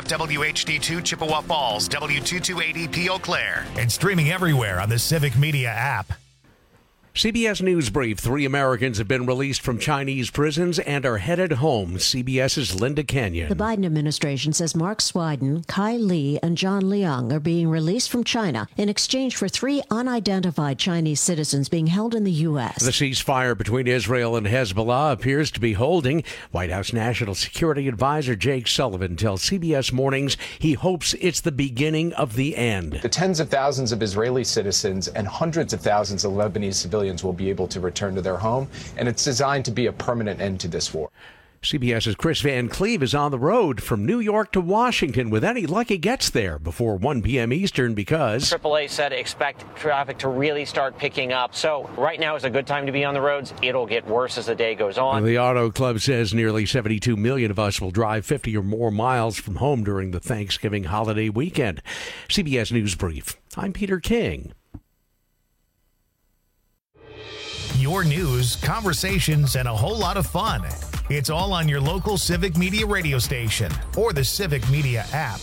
WHD2 Chippewa Falls, W2280P Eau Claire, and streaming everywhere on the Civic Media app. CBS News Brief. 3 Americans have been released from Chinese prisons and are headed home. CBS's Linda Kenyon. The Biden administration says Mark Swiden, Kai Li, and John Liang are being released from China in exchange for 3 unidentified Chinese citizens being held in the U.S. The ceasefire between Israel and Hezbollah appears to be holding. White House National Security Advisor Jake Sullivan tells CBS Mornings he hopes it's the beginning of the end. The tens of thousands of Israeli citizens and hundreds of thousands of Lebanese civilians will be able to return to their home, and it's designed to be a permanent end to this war. CBS's Chris Van Cleve is on the road from New York to Washington with any luck he gets there before 1 p.m. Eastern because AAA said expect traffic to really start picking up. So right now is a good time to be on the roads. It'll get worse as the day goes on. The Auto Club says nearly 72 million of us will drive 50 or more miles from home during the Thanksgiving holiday weekend. CBS News Brief. I'm Peter King. Your news, conversations, and a whole lot of fun. It's all on your local Civic Media radio station or the Civic Media app.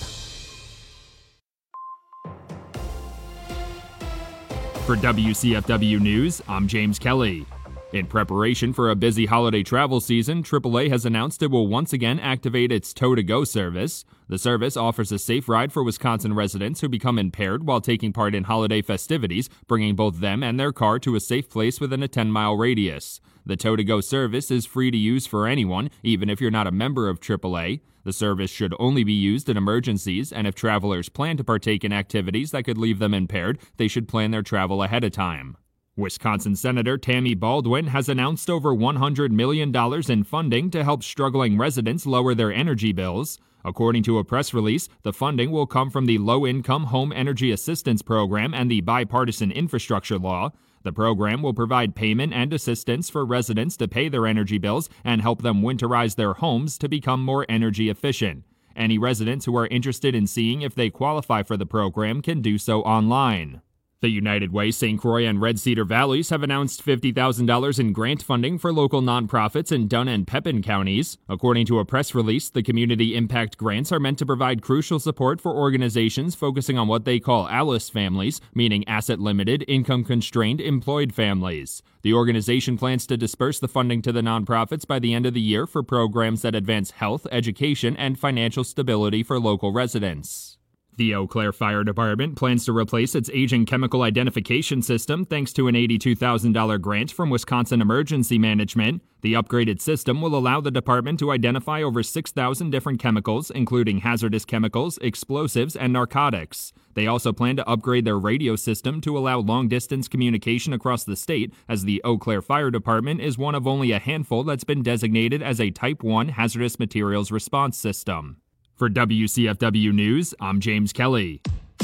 For WCFW News, I'm James Kelly. In preparation for a busy holiday travel season, AAA has announced it will once again activate its Tow-to-Go service. The service offers a safe ride for Wisconsin residents who become impaired while taking part in holiday festivities, bringing both them and their car to a safe place within a 10-mile radius. The Tow-to-Go service is free to use for anyone, even if you're not a member of AAA. The service should only be used in emergencies, and if travelers plan to partake in activities that could leave them impaired, they should plan their travel ahead of time. Wisconsin Senator Tammy Baldwin has announced over $100 million in funding to help struggling residents lower their energy bills. According to a press release, the funding will come from the Low-Income Home Energy Assistance Program and the Bipartisan Infrastructure Law. The program will provide payment and assistance for residents to pay their energy bills and help them winterize their homes to become more energy efficient. Any residents who are interested in seeing if they qualify for the program can do so online. The United Way, St. Croix, and Red Cedar Valleys have announced $50,000 in grant funding for local nonprofits in Dunn and Pepin counties. According to a press release, the community impact grants are meant to provide crucial support for organizations focusing on what they call ALICE families, meaning asset-limited, income-constrained, employed families. The organization plans to disperse the funding to the nonprofits by the end of the year for programs that advance health, education, and financial stability for local residents. The Eau Claire Fire Department plans to replace its aging chemical identification system thanks to an $82,000 grant from Wisconsin Emergency Management. The upgraded system will allow the department to identify over 6,000 different chemicals, including hazardous chemicals, explosives, and narcotics. They also plan to upgrade their radio system to allow long-distance communication across the state, as the Eau Claire Fire Department is one of only a handful that's been designated as a Type 1 hazardous materials response system. For WCFW News, I'm James Kelly.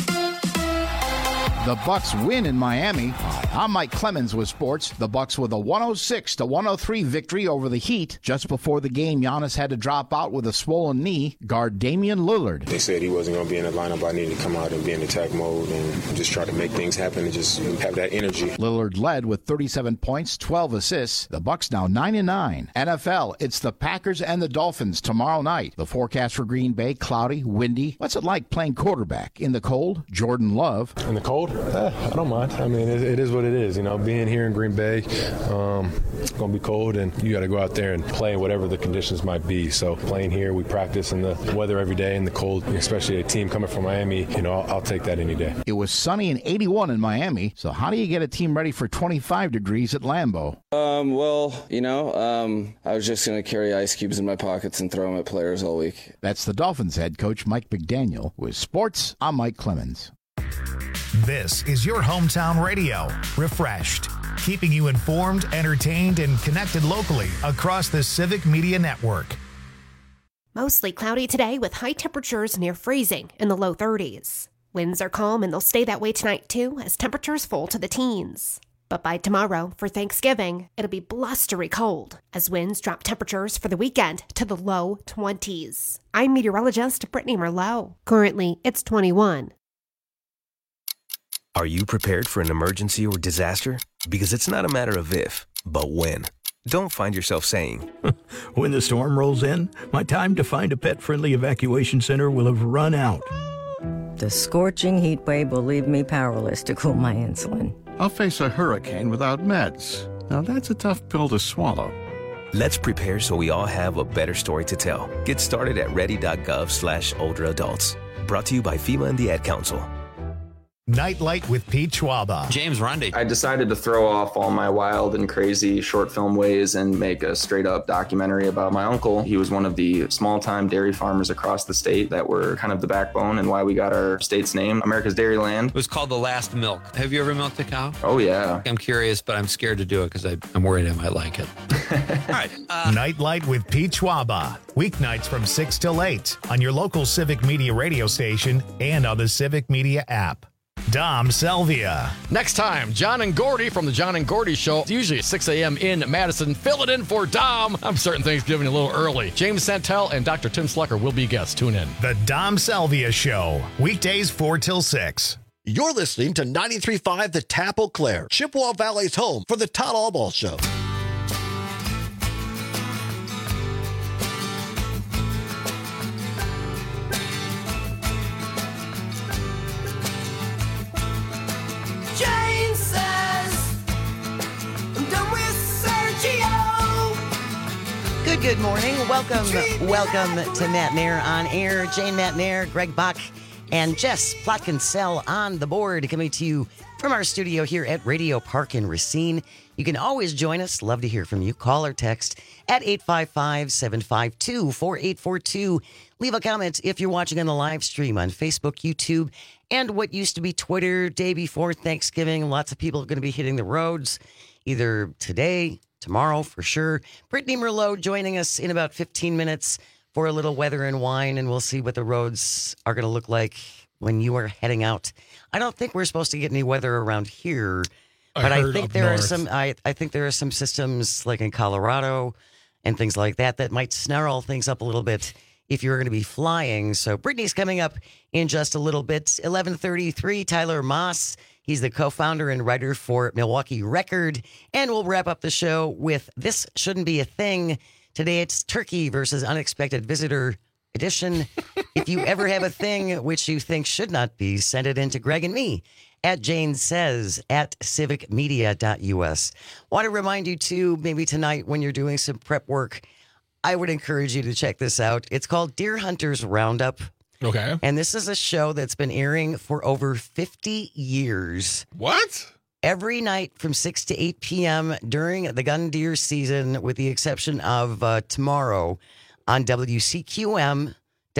The Bucks win in Miami. I'm Mike Clemens with sports. The Bucks with a 106-103 victory over the Heat. Just before the game, Giannis had to drop out with a swollen knee. Guard Damian Lillard. They said he wasn't going to be in the lineup. I needed to come out and be in attack mode and just try to make things happen and just have that energy. Lillard led with 37 points, 12 assists. The Bucks now 9-9. NFL, it's the Packers and the Dolphins tomorrow night. The forecast for Green Bay, cloudy, windy. What's it like playing quarterback in the cold? Jordan Love. In the cold? I don't mind. I mean, it is what it is. You know, being here in Green Bay, it's going to be cold, and you got to go out there and play whatever the conditions might be. So playing here, we practice in the weather every day in the cold, especially a team coming from Miami. You know, I'll take that any day. It was sunny and 81 in Miami. So how do you get a team ready for 25 degrees at Lambeau? I was just going to carry ice cubes in my pockets and throw them at players all week. That's the Dolphins head coach Mike McDaniel. With sports, I'm Mike Clemens. This is your hometown radio, Refreshed, keeping you informed, entertained, and connected locally across the Civic Media Network. Mostly cloudy today with high temperatures near freezing in the low 30s. Winds are calm and they'll stay that way tonight too as temperatures fall to the teens. But by tomorrow, for Thanksgiving, it'll be blustery cold as winds drop temperatures for the weekend to the low 20s. I'm meteorologist Brittany Merlot. Currently, it's 21. Are you prepared for an emergency or disaster? Because it's not a matter of if, but when. don't find yourself saying, when the storm rolls in, my time to find a pet-friendly evacuation center will have run out. The scorching heat wave will leave me powerless to cool my insulin. I'll face a hurricane without meds. Now that's a tough pill to swallow. Let's prepare so we all have a better story to tell. Get started at ready.gov/older adults. Brought to you by FEMA and the Ad Council. Nightlight with Pete Schwaba. James Rundy. I decided to throw off all my wild and crazy short film ways and make a straight up documentary about my uncle. He was one of the small time dairy farmers across the state that were kind of the backbone and why we got our state's name, America's Dairyland. It was called The Last Milk. Have you ever milked a cow? Oh, yeah. I'm curious, but I'm scared to do it because I'm worried I might like it. All right. Nightlight with Pete Schwaba. Weeknights from 6 till 8 on your local Civic Media radio station and on the Civic Media app. Dom Selvia. Next time, John and Gordy from the John and Gordy Show, usually at 6 a.m. in Madison. Fill it in for Dom. I'm starting Thanksgiving a little early. James Santel and Dr. Tim Slucker will be guests. Tune in. The Dom Selvia Show, weekdays 4 till 6. You're listening to 93.5 The Tap Eau Claire, Chippewa Valley's home for the Todd Albaugh Show. Good morning. Welcome to Matt Mayer on air. Jane Matt Mayer, Greg Bach, and Jess Plotkin-Sell on the board, coming to you from our studio here at Radio Park in Racine. You can always join us. Love to hear from you. Call or text at 855-752-4842. Leave a comment if you're watching on the live stream on Facebook, YouTube, and what used to be Twitter. Day before Thanksgiving, lots of people are going to be hitting the roads either today, tomorrow for sure. Brittany Merlot joining us in about 15 minutes for a little weather and wine, and we'll see what the roads are going to look like when you are heading out. I don't think we're supposed to get any weather around here, but I think there are some. I think there are some systems like in Colorado and things like that might snarl things up a little bit if you're going to be flying. So Brittany's coming up in just a little bit. 11:33. Tyler Moss. He's the co-founder and writer for Milwaukee Record. And we'll wrap up the show with This Shouldn't Be a Thing. Today it's Turkey versus Unexpected Visitor edition. If you ever have a thing which you think should not be, send it in to Greg and me at Jane Says at civicmedia.us. Want to remind you, too, maybe tonight when you're doing some prep work, I would encourage you to check this out. It's called Deer Hunters Roundup. Okay. And this is a show that's been airing for over 50 years. What? Every night from 6 to 8 p.m. during the gun deer season, with the exception of tomorrow on WCQM,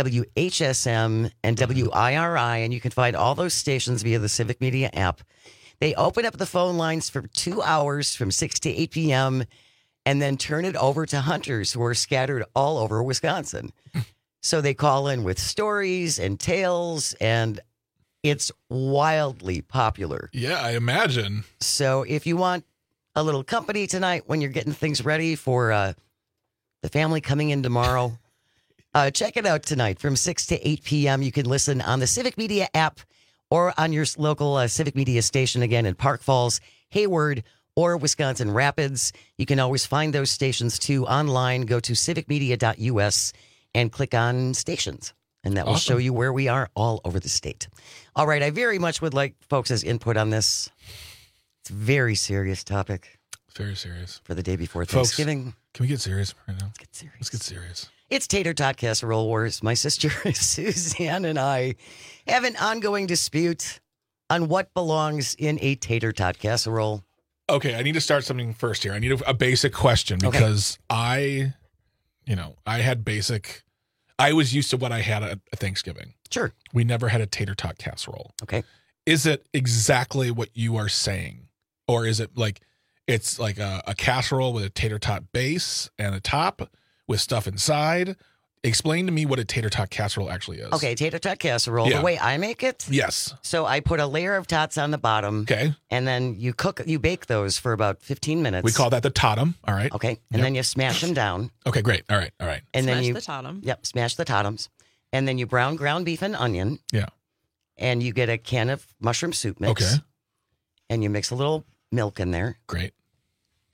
WHSM, and WIRI. And you can find all those stations via the Civic Media app. They open up the phone lines for 2 hours from 6 to 8 p.m. and then turn it over to hunters who are scattered all over Wisconsin. So they call in with stories and tales, and it's wildly popular. Yeah, I imagine. So if you want a little company tonight when you're getting things ready for the family coming in tomorrow, check it out tonight from 6 to 8 p.m. You can listen on the Civic Media app or on your local Civic Media station, again, in Park Falls, Hayward, or Wisconsin Rapids. You can always find those stations, too, online. Go to civicmedia.us and click on stations, and that will show you where we are all over the state. All right, I very much would like folks' input on this. It's a very serious topic. Very serious. For the day before Thanksgiving. Folks, can we get serious right now? Let's get serious. Let's get serious. It's Tater Tot Casserole Wars. My sister Suzanne and I have an ongoing dispute on what belongs in a tater tot casserole. Okay, I need to start something first here. I need a basic question because I was used to what I had at Thanksgiving. Sure. We never had a tater tot casserole. Okay. Is it exactly what you are saying? Or is it like, it's like a casserole with a tater tot base and a top with stuff inside? Explain to me what a tater tot casserole actually is. Okay, tater tot casserole, the way I make it? Yes. So I put a layer of tots on the bottom. Okay. And then you bake those for about 15 minutes. We call that the totem. All right. Okay. And then you smash them down. Okay, great. All right. And smash then the totem. Yep, smash the totems. And then you brown ground beef and onion. Yeah. And you get a can of mushroom soup mix. Okay. And you mix a little milk in there. Great.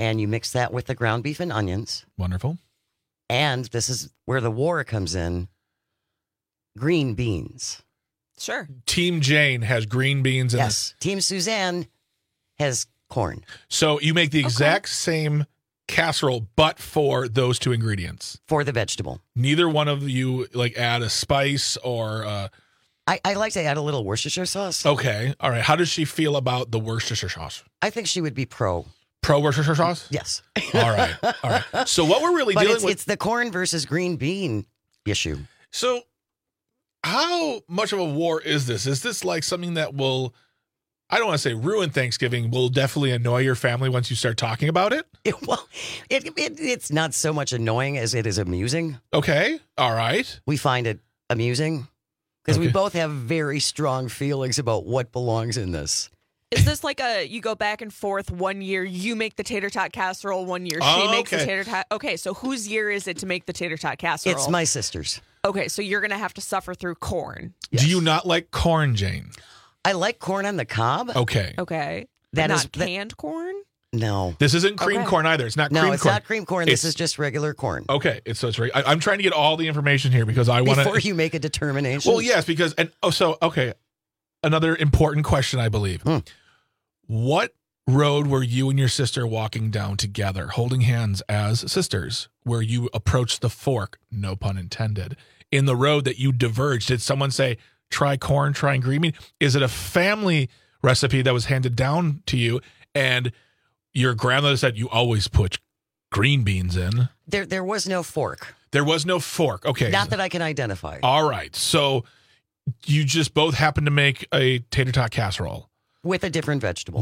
and you mix that with the ground beef and onions. Wonderful. And this is where the war comes in. Green beans. Sure. Team Jane has green beans. Yes. Team Suzanne has corn. So you make the exact same casserole, but for those two ingredients. For the vegetable. Neither one of you like add a spice or... I like to add a little Worcestershire sauce. Okay. All right. How does she feel about the Worcestershire sauce? I think she would be pro. Pro Worcestershire sauce? Yes. All right. All right. So what we're really dealing with... It's the corn versus green bean issue. So how much of a war is this? Is this like something that will, I don't want to say ruin Thanksgiving, will definitely annoy your family once you start talking about it? It's not so much annoying as it is amusing. Okay. All right. We find it amusing because we both have very strong feelings about what belongs in this. Is this like you go back and forth? 1 year you make the tater tot casserole, 1 year she makes the tater tot. Okay, so whose year is it to make the tater tot casserole? It's my sister's. Okay, so you're going to have to suffer through corn. Yes. Do you not like corn, Jane? I like corn on the cob. Okay. Okay. That not is canned corn? No. This isn't cream corn either. It's not cream corn. No, it's not cream corn. This is just regular corn. Okay. I'm trying to get all the information here because I want to... Before you make a determination. Well, yes, because... Another important question, I believe. What road were you and your sister walking down together, holding hands as sisters, where you approached the fork, no pun intended, in the road that you diverged? Did someone say, try corn, try green bean? Is it a family recipe that was handed down to you and your grandmother said you always put green beans in? There was no fork. There was no fork. Okay. Not that I can identify. All right. So you just both happened to make a tater tot casserole. With a different vegetable.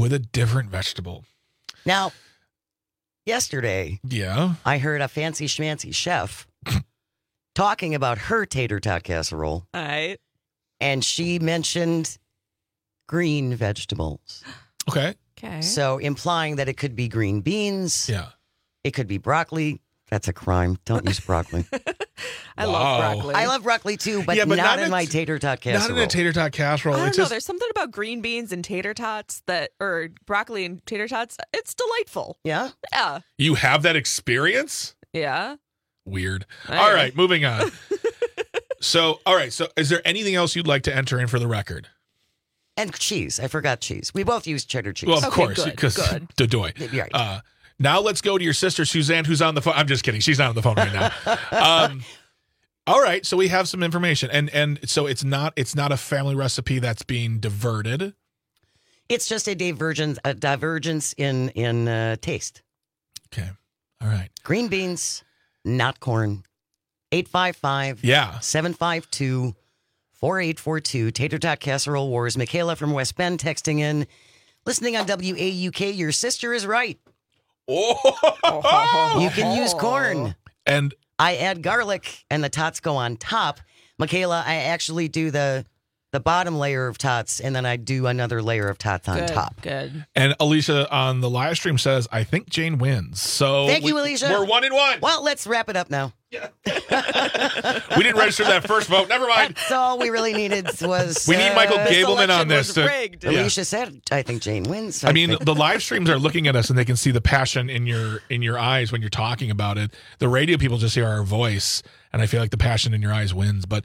Now, yesterday, I heard a fancy schmancy chef talking about her tater tot casserole. All right. And she mentioned green vegetables. Okay. So implying that it could be green beans. Yeah. It could be broccoli. That's a crime. Don't use broccoli. I love broccoli. I love broccoli too, but not in my tater tot casserole. Not in a tater tot casserole. I don't know. There's something about green beans and tater tots or broccoli and tater tots. It's delightful. Yeah? Yeah. You have that experience? Yeah. Weird. All right, moving on. So is there anything else you'd like to enter in for the record? And cheese. I forgot cheese. We both use cheddar cheese. Well, of course, because Dodoy. Right. Now let's go to your sister, Suzanne, who's on the phone. I'm just kidding. She's not on the phone right now. All right. So we have some information. And so it's not a family recipe that's being diverted. It's just a divergence in taste. Okay. All right. Green beans, not corn. 855-752-4842. Tater Tot Casserole Wars. Michaela from West Bend texting in. Listening on WAUK, your sister is right. Oh. You can use corn. And I add garlic and the tots go on top. Michaela, I actually do the bottom layer of tots and then I do another layer of tots on top. Good. And Alicia on the live stream says, I think Jane wins. So thank you, Alicia. We're 1-1. Well, let's wrap it up now. Yeah. We didn't register that first vote. Never mind. That's all we really needed was... we need Michael Gableman on this. Alicia said, I think Jane wins. I mean, the live streams are looking at us and they can see the passion in your eyes when you're talking about it. The radio people just hear our voice, and I feel like the passion in your eyes wins. But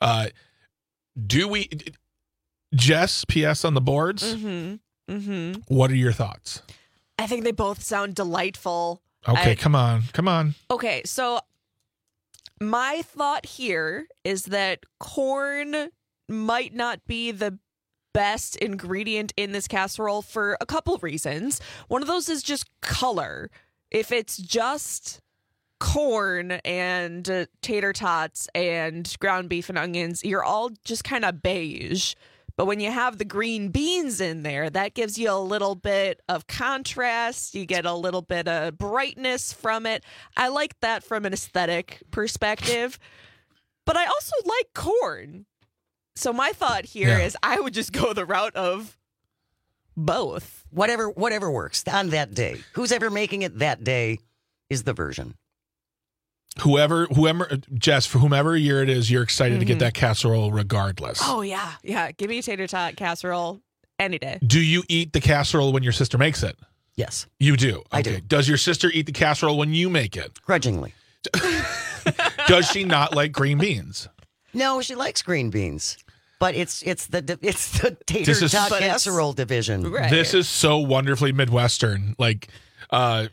do we... Jess, PS on the boards? Mm-hmm. Mm-hmm. What are your thoughts? I think they both sound delightful. Okay, come on. Okay, so... my thought here is that corn might not be the best ingredient in this casserole for a couple reasons. One of those is just color. If it's just corn and tater tots and ground beef and onions, you're all just kind of beige. But when you have the green beans in there, that gives you a little bit of contrast. You get a little bit of brightness from it. I like that from an aesthetic perspective. But I also like corn. So my thought here is I would just go the route of both. Whatever works on that day. Who's ever making it that day is the version. Whoever, Jess, for whomever year it is, you're excited to get that casserole regardless. Oh, yeah. Yeah. Give me a tater tot casserole any day. Do you eat the casserole when your sister makes it? Yes. You do? I do. Does your sister eat the casserole when you make it? Grudgingly. Does she not like green beans? No, she likes green beans. But it's the tater tot casserole division. Right. This is so wonderfully Midwestern. Like, Scott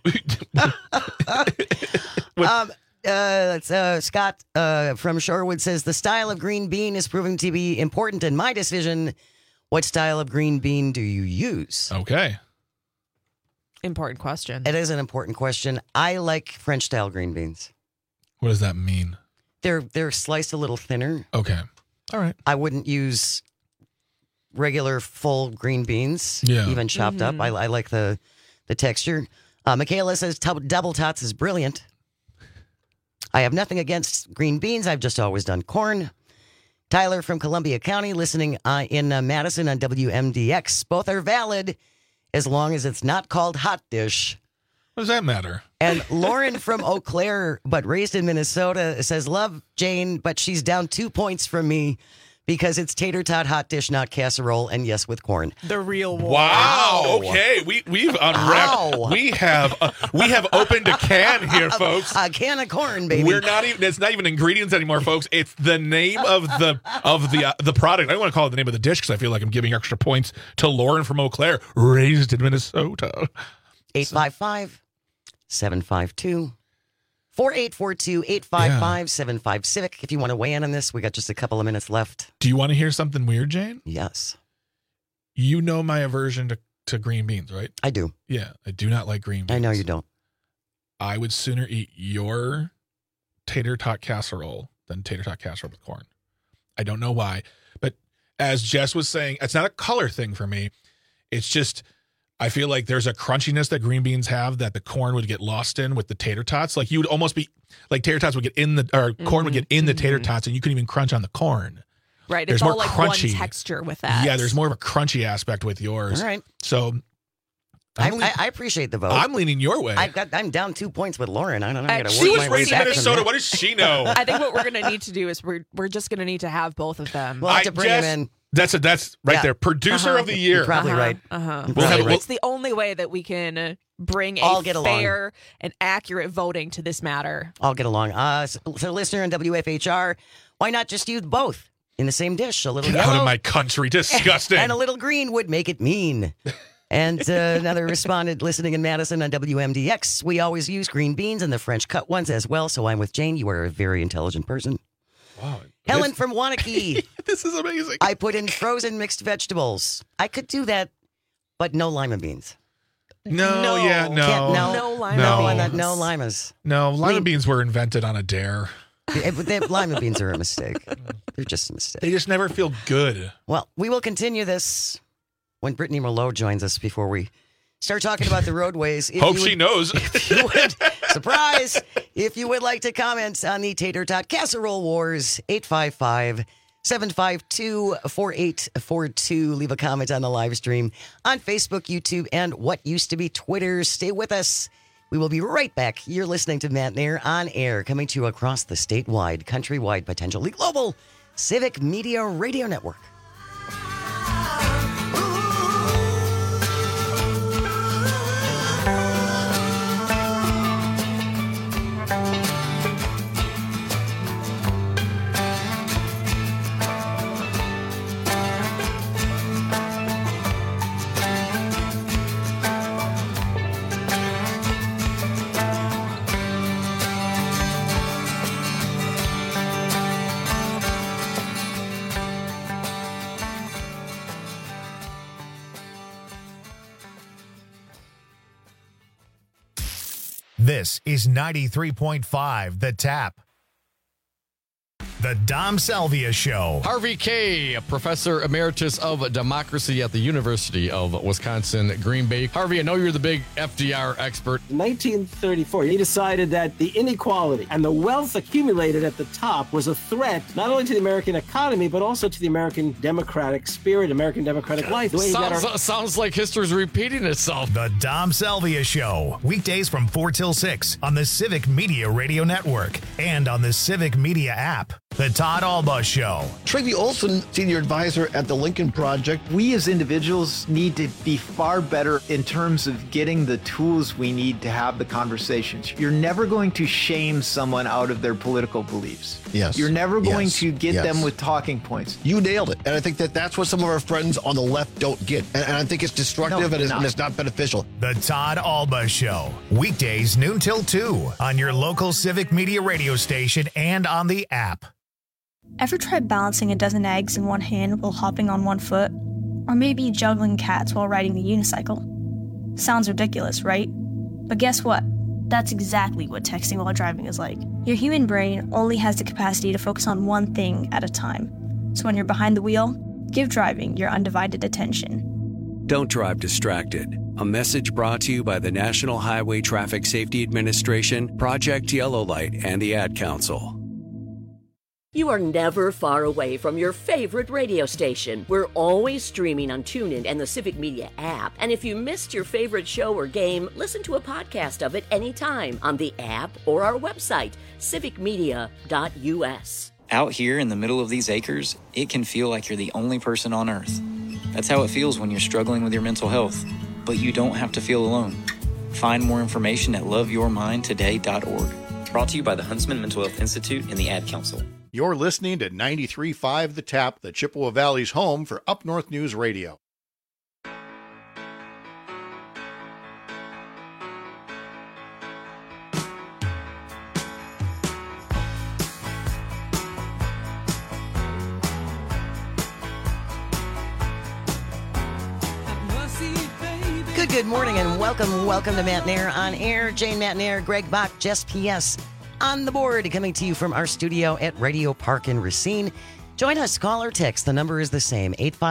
from Shorewood says the style of green bean is proving to be important in my decision. What style of green bean do you use? Okay. Important question. It is an important question. I like French style green beans. What does that mean? They're sliced a little thinner. Okay. All right. I wouldn't use regular full green beans, even chopped up. I like the texture. Michaela says double tots is brilliant. I have nothing against green beans. I've just always done corn. Tyler from Columbia County listening in Madison on WMDX. Both are valid as long as it's not called hot dish. What does that matter? And Lauren from Eau Claire, but raised in Minnesota, says, love Jane, but she's down 2 points from me because it's tater tot hot dish, not casserole, and yes, with corn. The real war. Wow. Okay, we've unwrapped. Wow. We have opened a can here, folks. A can of corn, baby. We're not even. It's not even ingredients anymore, folks. It's the name of the product. I don't want to call it the name of the dish because I feel like I'm giving extra points to Lauren from Eau Claire, raised in Minnesota. 855-752-4842, 855-755-Civic. If you want to weigh in on this, we got just a couple of minutes left. Do you want to hear something weird, Jane? Yes. You know my aversion to green beans, right? I do. Yeah, I do not like green beans. I know you don't. I would sooner eat your tater tot casserole than tater tot casserole with corn. I don't know why, but as Jess was saying, it's not a color thing for me. It's just I feel like there's a crunchiness that green beans have that the corn would get lost in with the tater tots. Like you would almost be like tater tots would get in the or corn would get in the tater tots, and you couldn't even crunch on the corn. Right, There's it's more all like crunchy. one texture with that. Yeah, there's more of a crunchy aspect with yours. All right. So I appreciate the vote. I'm leaning your way. I'm down 2 points with Lauren. I don't know. I gotta She work was my way raised in back from Minnesota. that. What does she know? I think what we're going to need to do is we're just going to need to have both of them. We'll have to bring him in. That's right Yeah. there. Producer of the year. You're probably right. It's the only way that we can bring All a get fair along. and accurate voting to this matter. I'll get along. So listener on WFHR, why not just use both in the same dish? A little Get yellow out of my country. Disgusting. and a little green would make it mean. And another responded listening in Madison on WMDX. We always use green beans and the French cut ones as well. So I'm with Jane. You are a very intelligent person. Wow. Helen from Wanakee. This is amazing. I put in frozen mixed vegetables. I could do that, but no lima beans. No. Can't- no No. no limas. No, lima beans were invented on a dare. Lima beans are a mistake. They're just a mistake. They just never feel good. Well, we will continue this when Brittany Merlot joins us before we start talking about the roadways. Hope she knows. If you would, surprise! If you would like to comment on the Tater Tot Casserole Wars, 855-752-4842. Leave a comment on the live stream on Facebook, YouTube, and what used to be Twitter. Stay with us. We will be right back. You're listening to Matt Nair on air, coming to you across the statewide, countrywide, potentially global Civic Media Radio Network. This is 93.5 The Tap. The Dom Salvia Show. Harvey Kaye, Professor Emeritus of Democracy at the University of Wisconsin, Green Bay. Harvey, I know you're the big FDR expert. In 1934, he decided that the inequality and the wealth accumulated at the top was a threat not only to the American economy, but also to the American democratic spirit, American democratic life. The way he got our- Sounds like history's repeating itself. The Dom Salvia Show. Weekdays from 4 till 6 on the Civic Media Radio Network and on the Civic Media app. The Todd Alba Show. Tracy Olson, senior advisor at the Lincoln Project. We as individuals need to be far better in terms of getting the tools we need to have the conversations. You're never going to shame someone out of their political beliefs. Yes. You're never going to get them with talking points. You nailed it. And I think that that's what some of our friends on the left don't get. And I think it's destructive and it's not beneficial. The Todd Alba Show. Weekdays noon till 2 on your local Civic Media radio station and on the app. Ever tried balancing a dozen eggs in one hand while hopping on one foot? Or maybe juggling cats while riding a unicycle? Sounds ridiculous, right? But guess what? That's exactly what texting while driving is like. Your human brain only has the capacity to focus on one thing at a time. So when you're behind the wheel, give driving your undivided attention. Don't drive distracted. A message brought to you by the National Highway Traffic Safety Administration, Project Yellow Light, and the Ad Council. You are never far away from your favorite radio station. We're always streaming on TuneIn and the Civic Media app. And if you missed your favorite show or game, listen to a podcast of it anytime on the app or our website, civicmedia.us. Out here in the middle of these acres, it can feel like you're the only person on Earth. That's how it feels when you're struggling with your mental health. But you don't have to feel alone. Find more information at loveyourmindtoday.org. Brought to you by the Huntsman Mental Health Institute and the Ad Council. You're listening to 93.5 The Tap, the Chippewa Valley's home for Up North News Radio. Good morning and welcome to Matt Nair on Air. Jane Matt Nair, Greg Bach, Jess P.S. on the board, coming to you from our studio at Radio Park in Racine. Join us, call or text. The number is the same,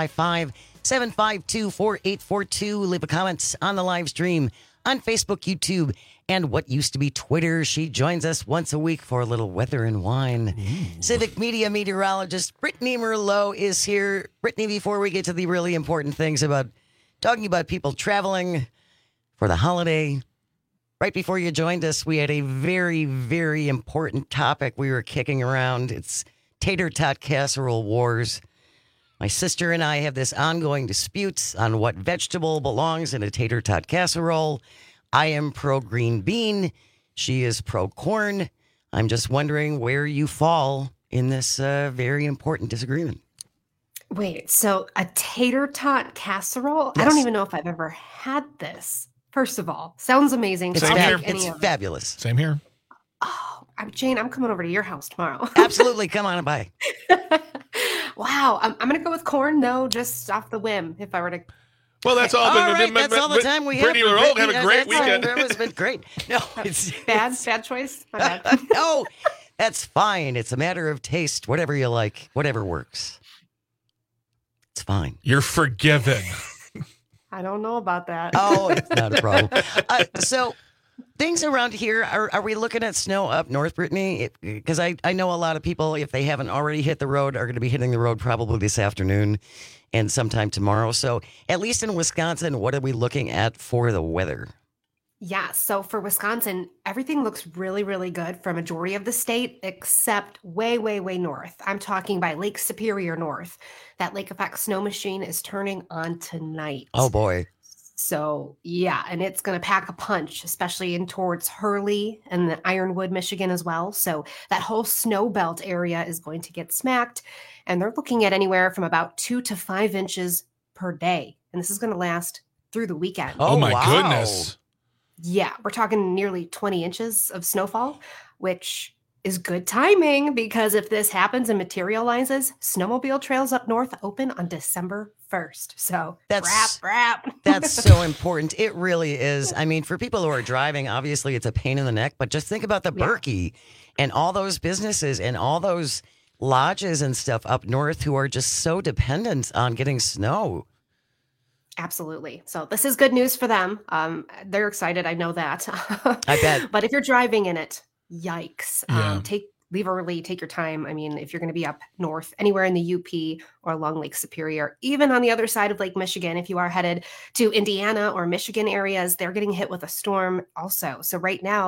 855-752-4842. Leave a comment on the live stream on Facebook, YouTube, and what used to be Twitter. She joins us once a week for a little weather and wine. Civic Media meteorologist Brittany Merlot is here. Brittany, before we get to the really important things about talking about people traveling for the holiday, right before you joined us, we had a very, very important topic we were kicking around. It's tater tot casserole wars. My sister and I have this ongoing dispute on what vegetable belongs in a tater tot casserole. I am pro green bean. She is pro corn. I'm just wondering where you fall in this very important disagreement. Wait, so a tater tot casserole? Yes. I don't even know if I've ever had this. First of all, sounds amazing. It's fabulous. Same here. Oh, Jane, I'm coming over to your house tomorrow. Absolutely. Come on by. Wow. I'm going to go with corn, though, just off the whim, if I were to. Well, that's all. That's all the time we have. Brittany, we're all having a great weekend. It's been great. No, it's bad choice. My bad. No, that's fine. It's a matter of taste. Whatever you like, whatever works. It's fine. You're forgiven. I don't know about that. Oh, it's not a problem. So things around here, are we looking at snow up north, Brittany? Because I know a lot of people, if they haven't already hit the road, are going to be hitting the road probably this afternoon and sometime tomorrow. So at least in Wisconsin, what are we looking at for the weather? Yeah, so for Wisconsin, everything looks really, really good for a majority of the state, except way, way, way north. I'm talking by Lake Superior north. That lake effect snow machine is turning on tonight. Oh, boy. So, yeah, and it's going to pack a punch, especially in towards Hurley and the Ironwood, Michigan as well. So that whole snow belt area is going to get smacked, and they're looking at anywhere from about 2 to 5 inches per day. And this is going to last through the weekend. Oh my goodness. Yeah, we're talking nearly 20 inches of snowfall, which is good timing because if this happens and materializes, snowmobile trails up north open on December 1st. So wrap. That's so important. It really is. I mean, for people who are driving, obviously it's a pain in the neck, but just think about the Berkey and all those businesses and all those lodges and stuff up north who are just so dependent on getting snow. Absolutely. So this is good news for them. They're excited. I know that. I bet. But if you're driving in it, yikes. Yeah. Leave early, take your time. I mean, if you're going to be up north, anywhere in the UP or along Lake Superior, even on the other side of Lake Michigan, if you are headed to Indiana or Michigan areas, they're getting hit with a storm also. So right now,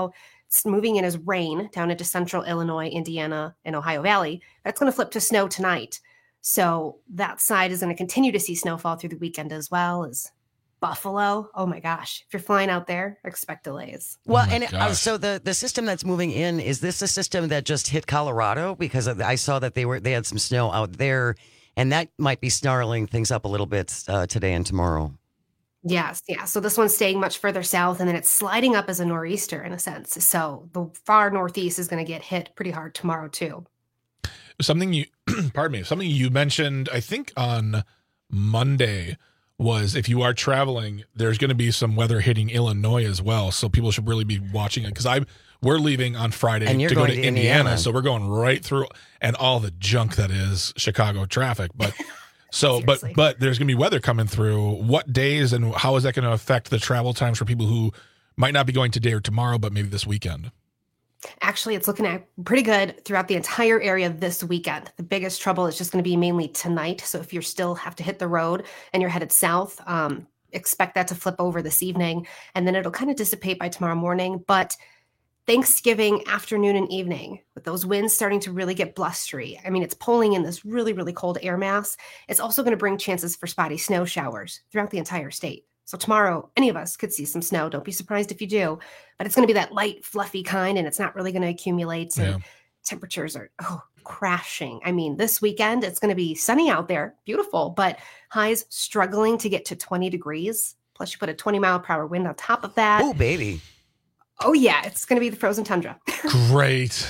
It's moving in as rain down into central Illinois, Indiana, and Ohio Valley. That's going to flip to snow tonight. So that side is going to continue to see snowfall through the weekend as well as Buffalo. Oh my gosh. If you're flying out there, expect delays. Well, so the system that's moving in, is this a system that just hit Colorado? Because I saw that they had some snow out there, and that might be snarling things up a little bit today and tomorrow. Yes. Yeah. So this one's staying much further south, and then it's sliding up as a nor'easter in a sense. So the far northeast is going to get hit pretty hard tomorrow too. Something you mentioned, I think on Monday, was if you are traveling, there's going to be some weather hitting Illinois as well. So people should really be watching it, because we're leaving on Friday to go to Indiana. So we're going right through and all the junk that is Chicago traffic. But but there's going to be weather coming through. What days and how is that going to affect the travel times for people who might not be going today or tomorrow, but maybe this weekend? Actually, it's looking at pretty good throughout the entire area this weekend. The biggest trouble is just going to be mainly tonight. So if you still have to hit the road and you're headed south, expect that to flip over this evening, and then it'll kind of dissipate by tomorrow morning. But Thanksgiving afternoon and evening, with those winds starting to really get blustery, I mean, it's pulling in this really, really cold air mass. It's also going to bring chances for spotty snow showers throughout the entire state. So tomorrow, any of us could see some snow. Don't be surprised if you do, but it's going to be that light, fluffy kind, and it's not really going to accumulate. And temperatures are crashing. I mean, this weekend, it's going to be sunny out there, beautiful, but highs struggling to get to 20 degrees. Plus, you put a 20-mile-per-hour wind on top of that. Oh, baby. Oh, yeah. It's going to be the frozen tundra. Great.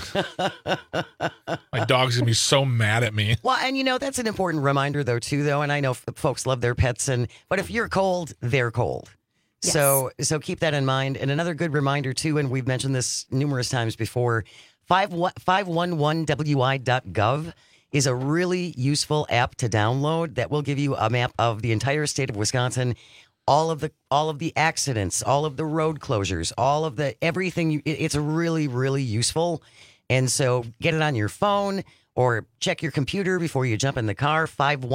My dog's going to be so mad at me. Well, and that's an important reminder, though, and I know folks love their pets, but if you're cold, they're cold. Yes. So keep that in mind. And another good reminder, too, and we've mentioned this numerous times before, 511wi.gov is a really useful app to download that will give you a map of the entire state of Wisconsin, all of the accidents, all of the road closures, all of the everything. It's really, really useful. And so get it on your phone or check your computer before you jump in the car.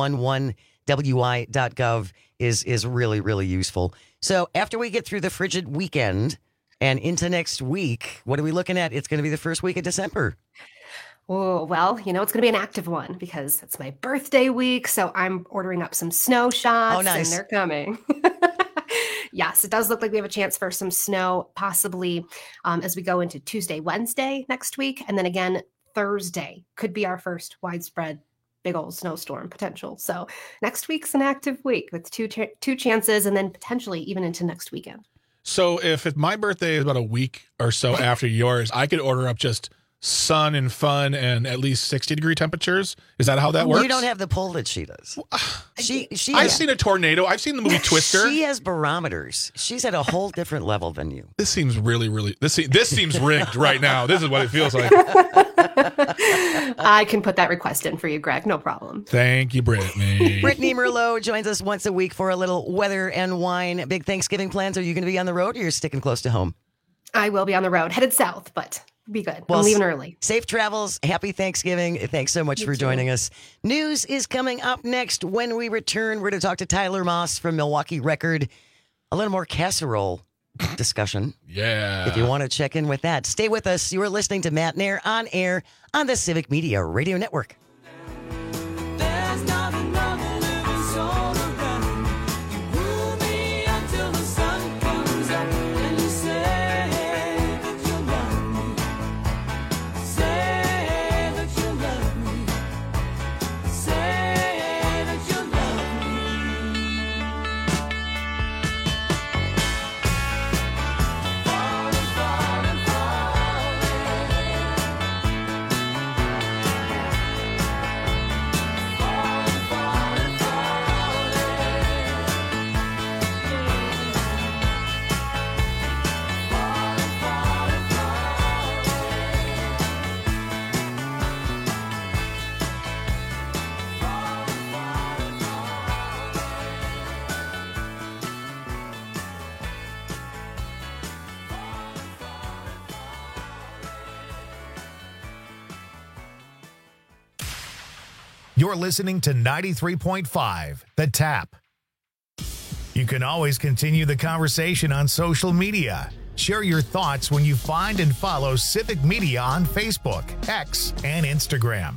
511wi.gov is really, really useful. So after we get through the frigid weekend and into next week, what are we looking at? It's going to be the first week of December. Oh, well, it's going to be an active one because it's my birthday week. So I'm ordering up some snow shots. Oh, nice. And they're coming. Yes, it does look like we have a chance for some snow possibly as we go into Tuesday, Wednesday next week. And then again, Thursday could be our first widespread big old snowstorm potential. So next week's an active week with two chances, and then potentially even into next weekend. So if my birthday is about a week or so after yours, I could order up just sun and fun and at least 60-degree temperatures. Is that how that works? You don't have the pull that she does. I've seen a tornado. I've seen the movie Twister. She has barometers. She's at a whole different level than you. This seems really, really. This seems rigged right now. This is what it feels like. I can put that request in for you, Greg. No problem. Thank you, Brittany. Brittany Merlot joins us once a week for a little weather and wine. Big Thanksgiving plans. Are you going to be on the road, or you're sticking close to home? I will be on the road, headed south, but be good. I'm leaving early. Safe travels. Happy Thanksgiving. Thanks so much for joining us. News is coming up next. When we return, we're going to talk to Tyler Moss from Milwaukee Record. A little more casserole discussion. Yeah. If you want to check in with that, stay with us. You are listening to Matt Nair on air on the Civic Media Radio Network. You're listening to 93.5 The Tap. You can always continue the conversation on social media. Share your thoughts when you find and follow Civic Media on Facebook, X, and Instagram.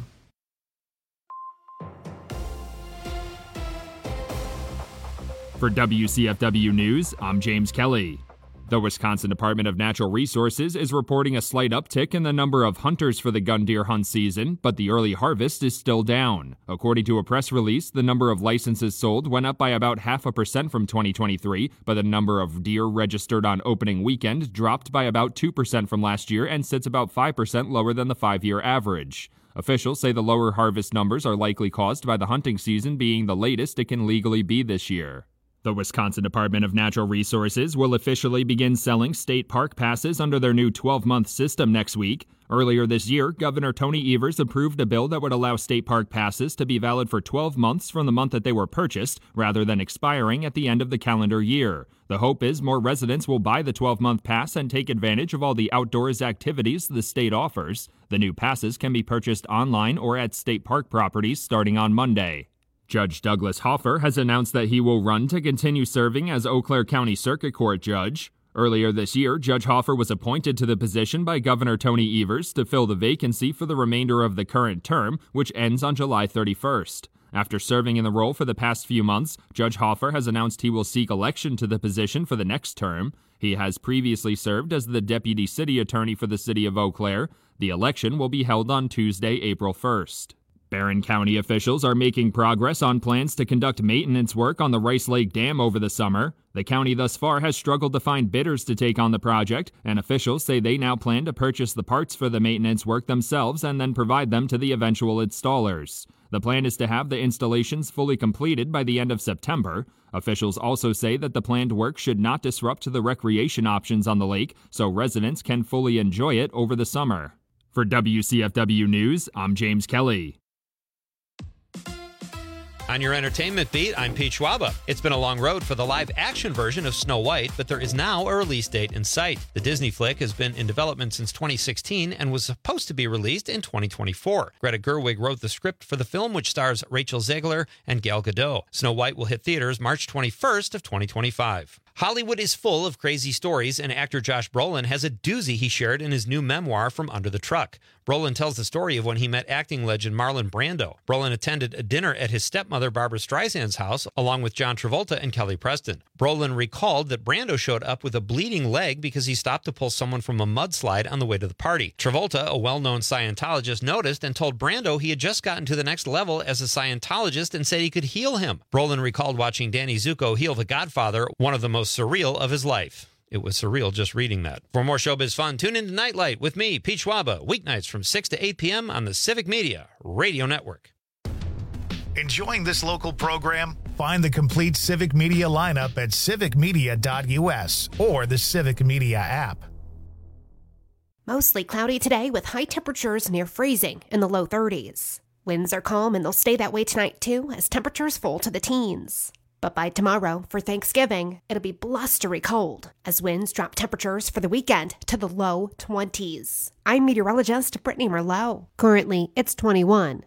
For WCFW News, I'm James Kelly. The Wisconsin Department of Natural Resources is reporting a slight uptick in the number of hunters for the gun deer hunt season, but the early harvest is still down. According to a press release, the number of licenses sold went up by about 0.5% from 2023, but the number of deer registered on opening weekend dropped by about 2% from last year and sits about 5% lower than the 5-year average. Officials say the lower harvest numbers are likely caused by the hunting season being the latest it can legally be this year. The Wisconsin Department of Natural Resources will officially begin selling state park passes under their new 12-month system next week. Earlier this year, Governor Tony Evers approved a bill that would allow state park passes to be valid for 12 months from the month that they were purchased, rather than expiring at the end of the calendar year. The hope is more residents will buy the 12-month pass and take advantage of all the outdoors activities the state offers. The new passes can be purchased online or at state park properties starting on Monday. Judge Douglas Hoffer has announced that he will run to continue serving as Eau Claire County Circuit Court judge. Earlier this year, Judge Hoffer was appointed to the position by Governor Tony Evers to fill the vacancy for the remainder of the current term, which ends on July 31st. After serving in the role for the past few months, Judge Hoffer has announced he will seek election to the position for the next term. He has previously served as the Deputy City Attorney for the City of Eau Claire. The election will be held on Tuesday, April 1st. Barron County officials are making progress on plans to conduct maintenance work on the Rice Lake Dam over the summer. The county thus far has struggled to find bidders to take on the project, and officials say they now plan to purchase the parts for the maintenance work themselves and then provide them to the eventual installers. The plan is to have the installations fully completed by the end of September. Officials also say that the planned work should not disrupt the recreation options on the lake, so residents can fully enjoy it over the summer. For WCFW News, I'm James Kelly. On your entertainment beat, I'm Pete Schwaba. It's been a long road for the live-action version of Snow White, but there is now a release date in sight. The Disney flick has been in development since 2016 and was supposed to be released in 2024. Greta Gerwig wrote the script for the film, which stars Rachel Zegler and Gal Gadot. Snow White will hit theaters March 21st of 2025. Hollywood is full of crazy stories, and actor Josh Brolin has a doozy he shared in his new memoir, From Under the Truck. Brolin tells the story of when he met acting legend Marlon Brando. Brolin attended a dinner at his stepmother Barbra Streisand's house, along with John Travolta and Kelly Preston. Brolin recalled that Brando showed up with a bleeding leg because he stopped to pull someone from a mudslide on the way to the party. Travolta, a well-known Scientologist, noticed and told Brando he had just gotten to the next level as a Scientologist and said he could heal him. Brolin recalled watching Danny Zuko heal The Godfather, one of the most surreal of his life. It was surreal just reading that. For more showbiz fun, tune in to Nightlight with me, Pete Schwaba, weeknights from 6 to 8 p.m. on the Civic Media Radio Network. Enjoying this local program? Find the complete Civic Media lineup at civicmedia.us or the Civic Media app. Mostly cloudy today with high temperatures near freezing in the low 30s. Winds are calm and they'll stay that way tonight too as temperatures fall to the teens. But by tomorrow, for Thanksgiving, it'll be blustery cold as winds drop temperatures for the weekend to the low 20s. I'm meteorologist Brittany Merlot. Currently, it's 21.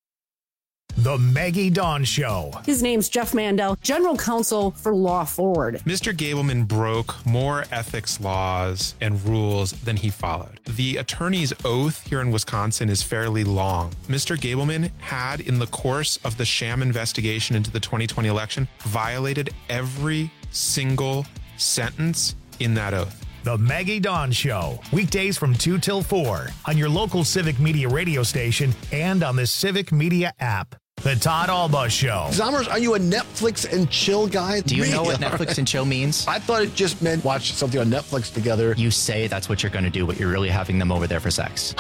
The Maggie Dawn Show. His name's Jeff Mandel, General Counsel for Law Forward. Mr. Gableman broke more ethics laws and rules than he followed. The attorney's oath here in Wisconsin is fairly long. Mr. Gableman had, in the course of the sham investigation into the 2020 election, violated every single sentence in that oath. The Maggie Dawn Show, weekdays from 2 till 4 on your local Civic Media radio station and on the Civic Media app. The Todd Alba Show. Zommers, are you a Netflix and chill guy? Do you know what Netflix and chill means? I thought it just meant watch something on Netflix together. You say that's what you're going to do, but you're really having them over there for sex.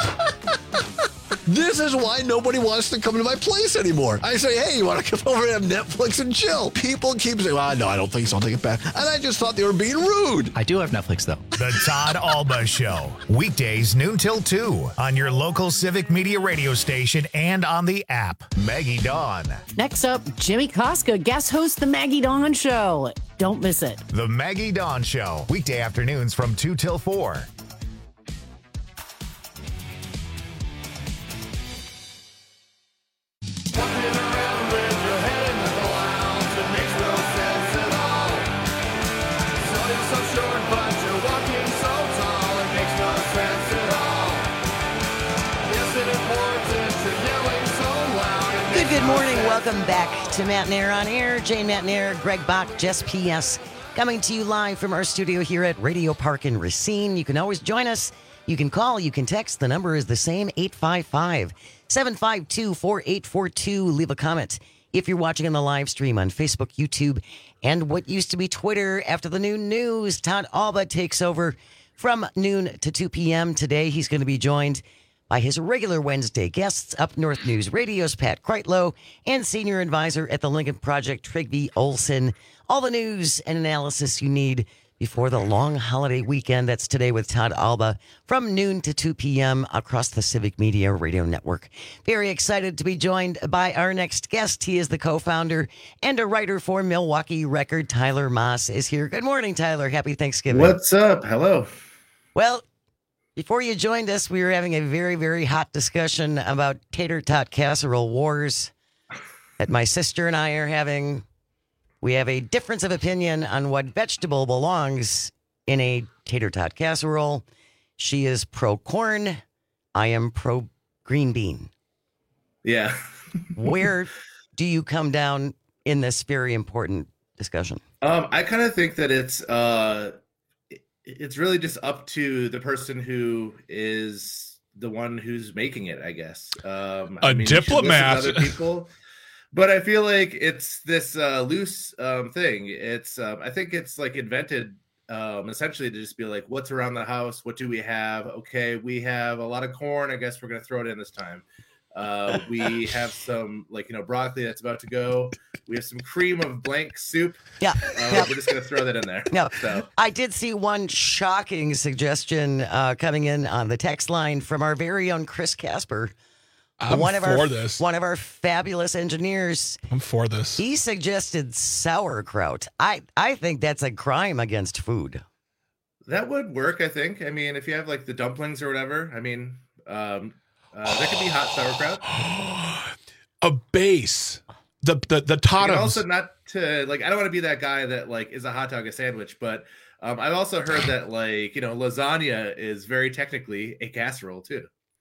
This is why nobody wants to come to my place anymore. I say, hey, you want to come over and have Netflix and chill? People keep saying, well, no, I don't think so. I'll take it back. And I just thought they were being rude. I do have Netflix, though. The Todd Alba Show. Weekdays, noon till 2 on your local Civic Media radio station and on the app. Maggie Dawn. Next up, Jimmy Koska guest hosts The Maggie Dawn Show. Don't miss it. The Maggie Dawn Show. Weekday afternoons from 2 till 4. So short, but you're Welcome back to Matt and Air on Air. Jane, Matt and Air, Greg Bach, Jess P.S. coming to you live from our studio here at Radio Park in Racine. You can always join us. You can call, you can text. The number is the same, 855-752-4842. Leave a comment if you're watching on the live stream on Facebook, YouTube, and what used to be Twitter. After the noon news, Todd Alba takes over from noon to 2 p.m. Today, he's going to be joined by his regular Wednesday guests, Up North News Radio's Pat Kreitlow and senior advisor at the Lincoln Project, Trygve Olsen. All the news and analysis you need before the long holiday weekend. That's today with Todd Alba from noon to 2 p.m. across the Civic Media Radio Network. Very excited to be joined by our next guest. He is the co-founder and a writer for Milwaukee Record. Tyler Moss is here. Good morning, Tyler. Happy Thanksgiving. What's up? Hello. Well, before you joined us, we were having a very, very hot discussion about tater tot casserole wars that my sister and I are having. We have a difference of opinion on what vegetable belongs in a tater tot casserole. She is pro corn. I am pro green bean. Yeah. Where do you come down in this very important discussion? I kind of think that it's really just up to the person who is the one who's making it, I guess. A diplomat. Other people, but I feel like it's this loose thing. It's I think it's like invented essentially to just be like, what's around the house? What do we have? Okay, we have a lot of corn. I guess we're going to throw it in this time. We have some broccoli that's about to go. We have some cream of blank soup. Yeah. We're just going to throw that in there. No, so. I did see one shocking suggestion coming in on the text line from our very own Chris Casper. I'm one of our fabulous engineers. I'm for this. He suggested sauerkraut. I think that's a crime against food. That would work, I think. I mean, if you have like the dumplings or whatever, I mean, there could be hot sauerkraut. A base. The Totems. Also, not to I don't want to be that guy that is a hot dog a sandwich, but I've also heard that lasagna is very technically a casserole too.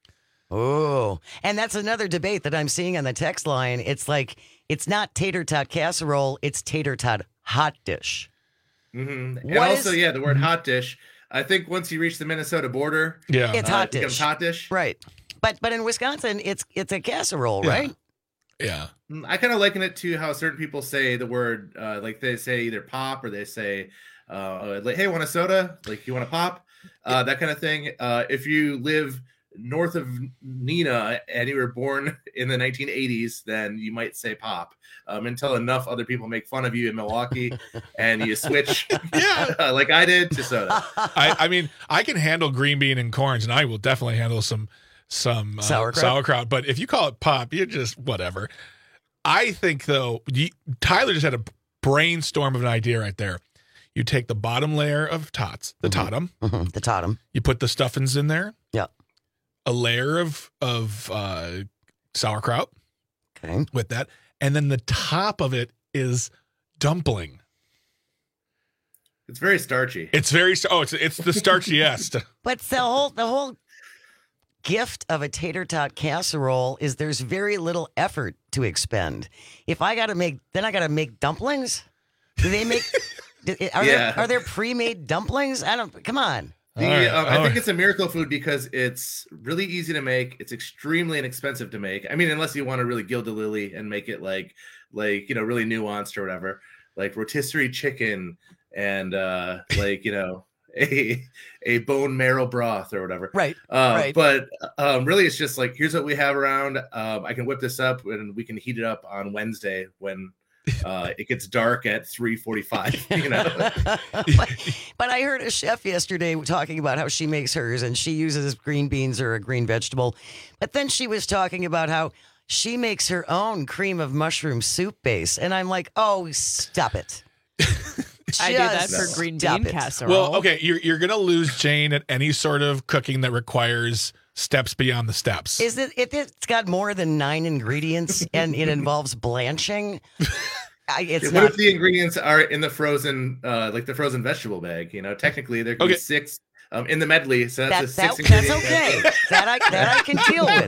Oh, and that's another debate that I'm seeing on the text line. It's it's not tater tot casserole, it's tater tot hot dish. Mm-hmm. And also, the word hot dish. I think once you reach the Minnesota border, it's hot dish. It becomes hot dish, right? But in Wisconsin, it's a casserole, right? Yeah. I kind of liken it to how certain people say the word, they say either pop or they say, hey, want a soda? You want a pop? That kind of thing. If you live north of Neenah and you were born in the 1980s, then you might say pop until enough other people make fun of you in Milwaukee and you switch, like I did, to soda. I mean, I can handle green bean and corns, and I will definitely handle some sauerkraut. But if you call it pop, you're just whatever. I think, though, Tyler just had a brainstorm of an idea right there. You take the bottom layer of tots, the totem. Mm-hmm. The totem. You put the stuffings in there. Yeah. A layer of sauerkraut. Okay. With that. And then the top of it is dumpling. It's very starchy. It's the starchiest. But the whole gift of a tater tot casserole is there's very little effort to expend. If I got to make dumplings. Do they make? Are there pre-made dumplings? Come on. I think it's a miracle food because it's really easy to make. It's extremely inexpensive to make. I mean, unless you want to really gild the lily and make it really nuanced or whatever, like rotisserie chicken and a bone marrow broth or whatever. Right. But really, it's just here's what we have around. I can whip this up and we can heat it up on Wednesday when it gets dark at 3:45. But I heard a chef yesterday talking about how she makes hers and she uses green beans or a green vegetable. But then she was talking about how she makes her own cream of mushroom soup base. And I'm like, oh, stop it. I do that for green bean casserole. Well, okay, you're going to lose Jane at any sort of cooking that requires steps beyond the steps. Is it? If it's got more than 9 ingredients and it involves blanching, if the ingredients are in the frozen, the frozen vegetable bag? Technically there could be 6 in the medley, so that's 6 ingredients. That's okay. that I can deal with.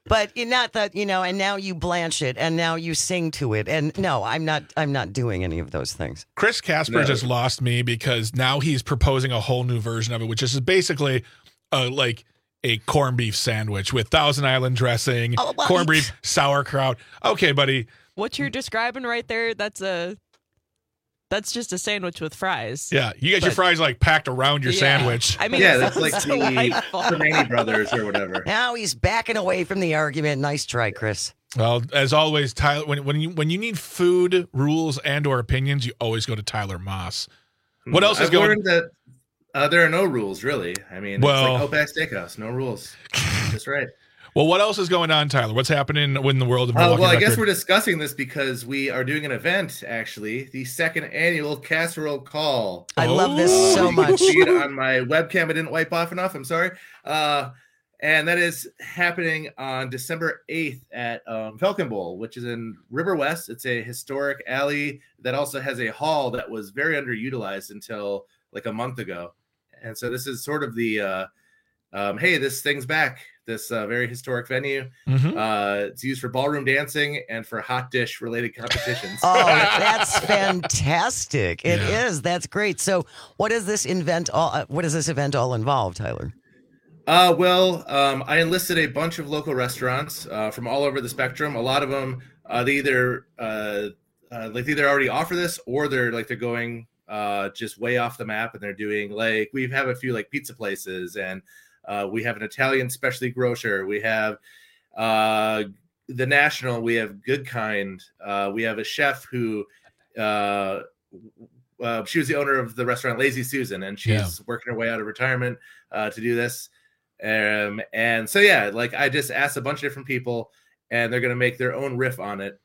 But not that, and now you blanch it and now you sing to it. And no, I'm not doing any of those things. Chris Casper just lost me because now he's proposing a whole new version of it, which is basically like a corned beef sandwich with Thousand Island dressing, corned beef, sauerkraut. Okay, buddy. What you're describing right there, that's just a sandwich with fries. Yeah, you get your fries like packed around your sandwich. I mean, that's like the Fermani brothers or whatever. Now he's backing away from the argument. Nice try, Chris. Well, as always, Tyler, when you need food rules and/or opinions, you always go to Tyler Moss. What else is going? I've learned that there are no rules, really. I mean, it's like Outback Steakhouse, no rules. That's right. Well, what else is going on, Tyler? What's happening in the world of Milwaukee Well, I guess Record? we're discussing this because we are doing an event, actually, the second annual Casserole Call. I love this so much. You can see it on my webcam. I didn't wipe off enough. I'm sorry. And that is happening on December 8th at Falcon Bowl, which is in River West. It's a historic alley that also has a hall that was very underutilized until like a month ago. And so this is sort of the, hey, this thing's back. This very historic venue. It's used for ballroom dancing and for hot dish related competitions. Oh, that's fantastic! It is. That's great. So, what is this event all involve, Tyler? I enlisted a bunch of local restaurants from all over the spectrum. A lot of them they either already offer this or they're going just way off the map, and they're doing we have a few like pizza places and. We have an Italian specialty grocer. We have the National. We have Good Kind. We have a chef who she was the owner of the restaurant Lazy Susan, and she's working her way out of retirement to do this. And so, I just asked a bunch of different people, and they're going to make their own riff on it.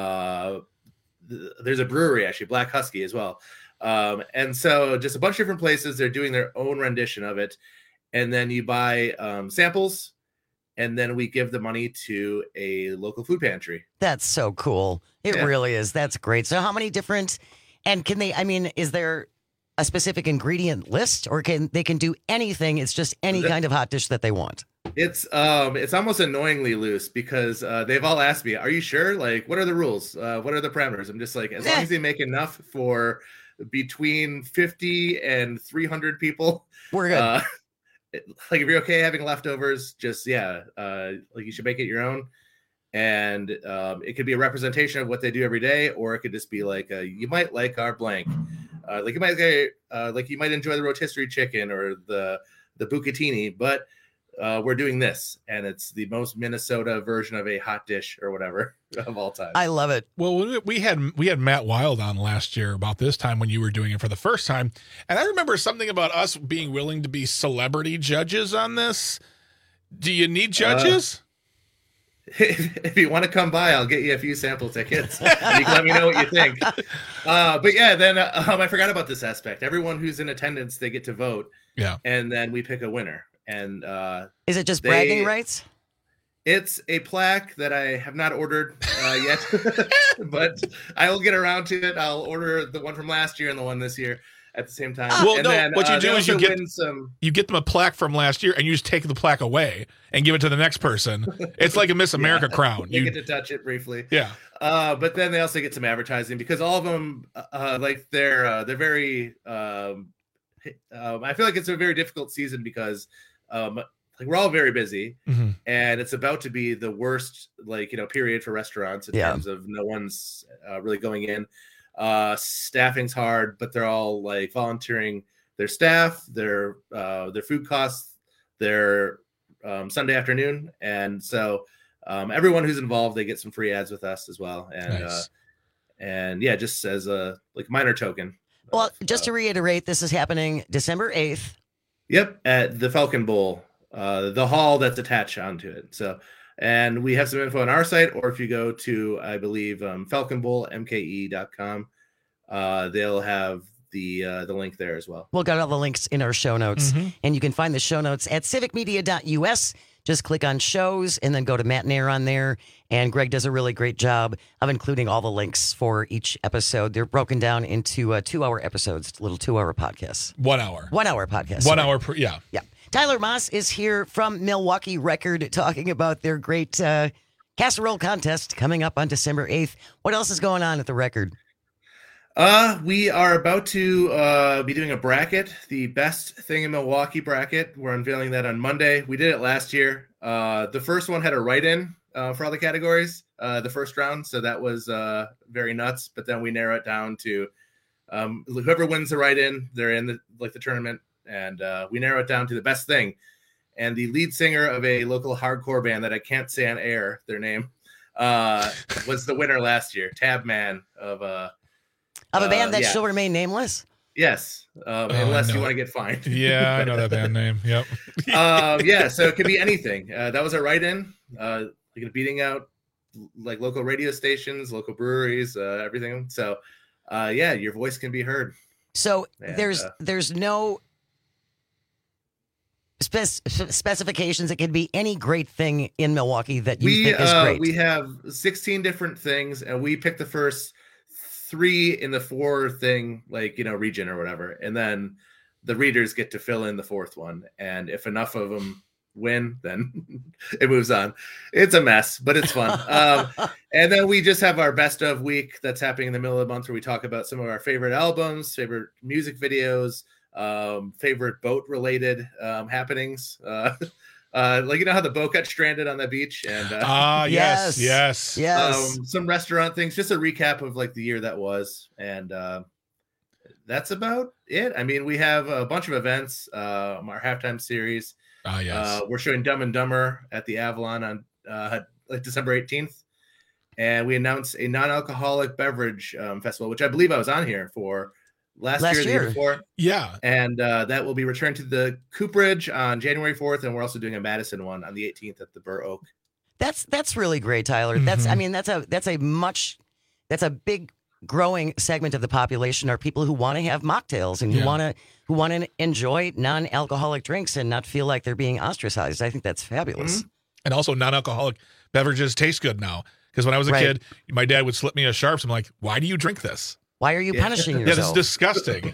There's a brewery, actually, Black Husky as well. And so just a bunch of different places, they're doing their own rendition of it. And then you buy samples, and then we give the money to a local food pantry. That's so cool. It really is. That's great. So how many different, and is there a specific ingredient list, or they can do anything? It's just any kind of hot dish that they want. It's almost annoyingly loose because they've all asked me, are you sure? Like, what are the rules? What are the parameters? I'm just like, as long as they make enough for between 50 and 300 people. We're good. If you're okay having leftovers, just you should make it your own, and it could be a representation of what they do every day, or it could just be you might like our blank, you might enjoy the rotisserie chicken or the bucatini, but we're doing this, and it's the most Minnesota version of a hot dish or whatever of all time. I love it. Well, we had Matt Wild on last year about this time when you were doing it for the first time, and I remember something about us being willing to be celebrity judges on this. Do you need judges? If you want to come by, I'll get you a few sample tickets. You can let me know what you think. Then I forgot about this aspect. Everyone who's in attendance, they get to vote. Yeah, and then we pick a winner. And is it just bragging rights? It's a plaque that I have not ordered yet, but I will get around to it. I'll order the one from last year and the one this year at the same time. What you do is you get them a plaque from last year, and you just take the plaque away and give it to the next person. It's like a Miss America crown. You get to touch it briefly. Yeah. But then they also get some advertising because all of them, they're very. I feel like it's a very difficult season because. We're all very busy, and it's about to be the worst, period for restaurants in terms of no one's really going in. Staffing's hard, but they're all volunteering their staff, their food costs, their Sunday afternoon, and so everyone who's involved, they get some free ads with us as well, and just as a minor token. Well, just to reiterate, this is happening December 8th. Yep, at the Falcon Bowl, the hall that's attached onto it. So, and we have some info on our site, or if you go to, I believe, falconbowlmke.com, they'll have the link there as well. We'll got all the links in our show notes, and you can find the show notes at civicmedia.us. Just click on shows and then go to Matt Nair on there. And Greg does a really great job of including all the links for each episode. They're broken down into 2-hour episodes, little 2-hour podcasts. 1 hour. 1 hour podcast. 1 hour per, yeah. Yeah. Tyler Moss is here from Milwaukee Record talking about their great casserole contest coming up on December 8th. What else is going on at the Record? We are about to be doing a bracket, the best thing in Milwaukee bracket. We're unveiling that on Monday. We did it last year. The first one had a write-in for all the categories, the first round. So that was very nuts. But then we narrow it down to whoever wins the write-in, they're in the tournament. And we narrow it down to the best thing. And the lead singer of a local hardcore band that I can't say on air, their name, was the winner last year. Tabman of a band that shall remain nameless? Yes, unless you want to get fined. Yeah, I know that band name. Yep. Yeah, so it could be anything. That was a write-in. Beating out like local radio stations, local breweries, everything. So, yeah, your voice can be heard. So there's no specifications. It could be any great thing in Milwaukee that you think is great. We have 16 different things, and we picked the first 3 in the 4 thing, region or whatever, and then the readers get to fill in the 4th one. And if enough of them win, then it moves on. It's a mess, but it's fun. And then we just have our best of week that's happening in the middle of the month, where we talk about some of our favorite albums, favorite music videos, favorite boat related happenings. How the boat got stranded on the beach, and yes. Some restaurant things, just a recap of the year that was, and that's about it. I mean, we have a bunch of events. Our halftime series. We're showing Dumb and Dumber at the Avalon on December 18th, and we announced a non-alcoholic beverage festival, which I believe I was on here for. Last year, the year before. Yeah. And that will be returned to the Cooperage on January 4th. And we're also doing a Madison one on the 18th at the Burr Oak. That's really great, Tyler. Mm-hmm. That's a big growing segment of the population are people who want to have mocktails and who want to enjoy non-alcoholic drinks and not feel like they're being ostracized. I think that's fabulous. Mm-hmm. And also non-alcoholic beverages taste good now. Because when I was a kid, my dad would slip me a Sharps. I'm like, why do you drink this? Why are you punishing yourself? Yeah, this is disgusting.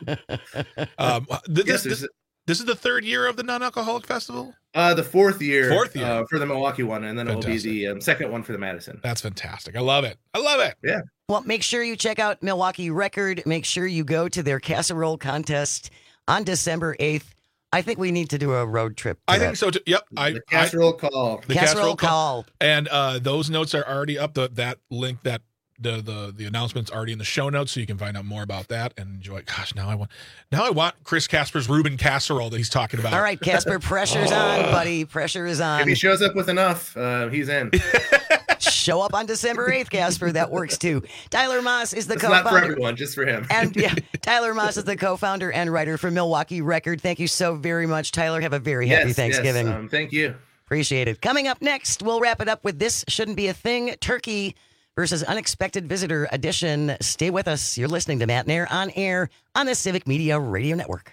This is the 3rd year of the non-alcoholic festival? The 4th year. For the Milwaukee one, and then Fantastic. It will be the second one for the Madison. That's fantastic. I love it. Yeah. Well, make sure you check out Milwaukee Record. Make sure you go to their casserole contest on December 8th. I think we need to do a road trip. I think so too. Yep. The casserole call. The casserole call. And those notes are already up. That link that. The announcement's already in the show notes, so you can find out more about that and enjoy. Gosh, now I want Chris Casper's Reuben casserole that he's talking about. All right, Casper, pressure's on, buddy. Pressure is on. If he shows up with enough, he's in. Show up on December 8th, Casper. That works too. Tyler Moss is the co-founder. Not for everyone, just for him. And Tyler Moss is the co-founder and writer for Milwaukee Record. Thank you so very much, Tyler. Have a very happy Thanksgiving. Yes, thank you. Appreciate it. Coming up next, we'll wrap it up with This Shouldn't Be a Thing, Turkey versus Unexpected Visitor edition. Stay with us. You're listening to Matt Nair on air on the Civic Media Radio Network.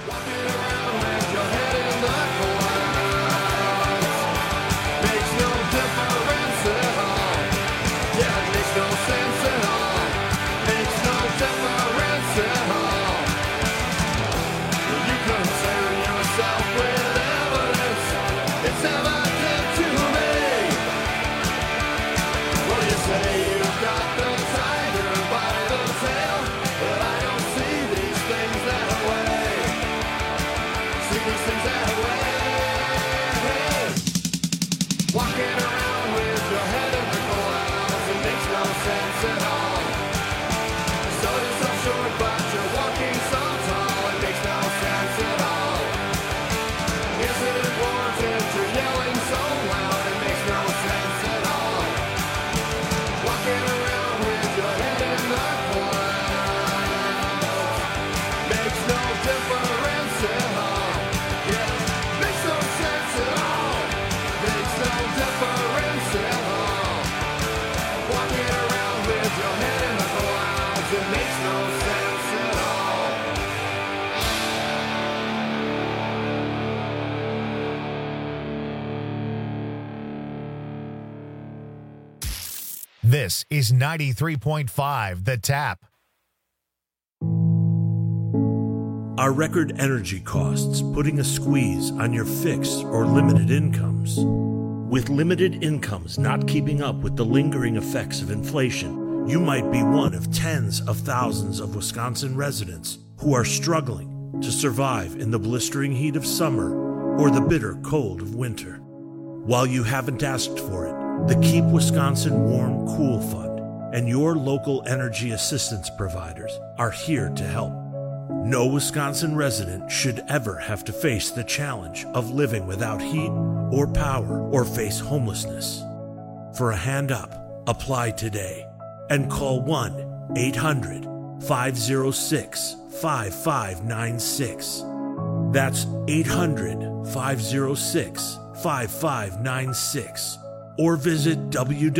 This is 93.5 The Tap. Are record energy costs putting a squeeze on your fixed or limited incomes? With limited incomes not keeping up with the lingering effects of inflation, you might be one of tens of thousands of Wisconsin residents who are struggling to survive in the blistering heat of summer or the bitter cold of winter. While you haven't asked for it, the Keep Wisconsin Warm Cool Fund and your local energy assistance providers are here to help. No Wisconsin resident should ever have to face the challenge of living without heat or power or face homelessness. For a hand up, apply today and call 1-800-506-5596. That's 800-506-5596. Or visit